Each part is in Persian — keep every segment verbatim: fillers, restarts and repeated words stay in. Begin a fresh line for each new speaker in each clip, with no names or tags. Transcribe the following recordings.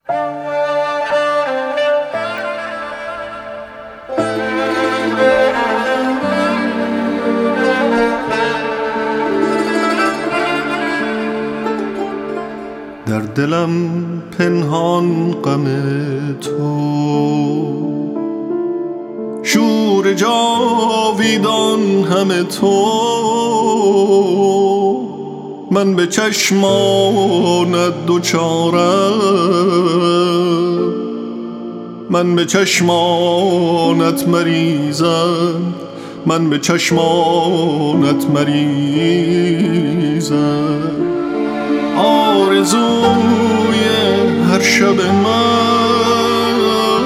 در دلم پنهان غم تو، شور جاویدان همه تو. من به چشمانت دوچارم، من به چشمانت مریزم، من به چشمانت مریزم. آرزوی هر شب من،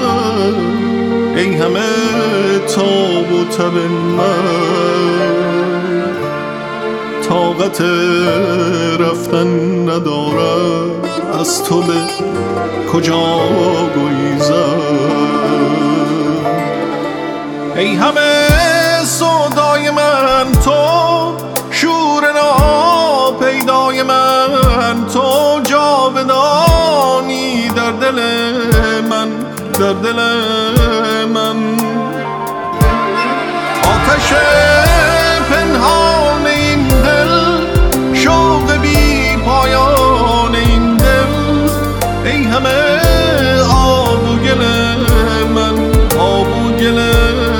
ای همه تاب و تب من، طاقت رفتن ندارم، از تو به کجا گریزم. ای همه سودای من تو، شور ناپیدای من تو. جاودانی در دل من، در دل من. آتش پنهان این دل، شوق بی پایان این دل. ای همه آب و گل من، آب و گل من.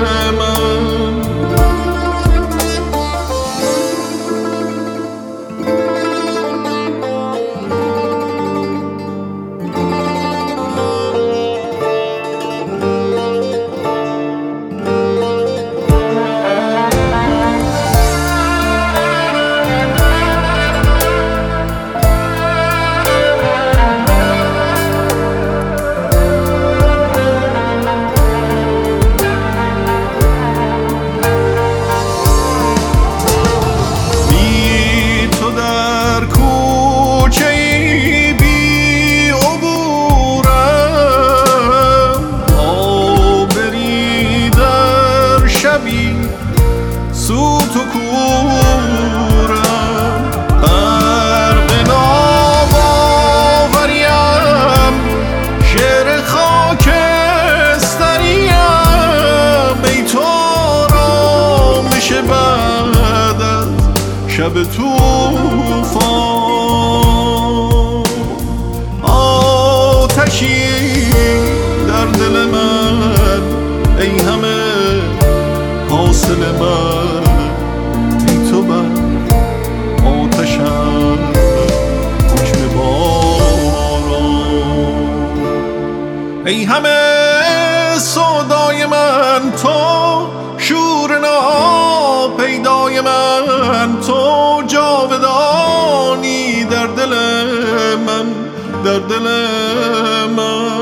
سوت و کورم، غرق ناباوریم، شعر خاکستریم. ای تو آرامش بعد از شب طوفان، آتشی در دل من، ای همه حاصل من. ای تو بر آتشم حکم باران، ای همه سودای من تو، شور ناپیدای من تو. جاودانی در دل من، در دل من.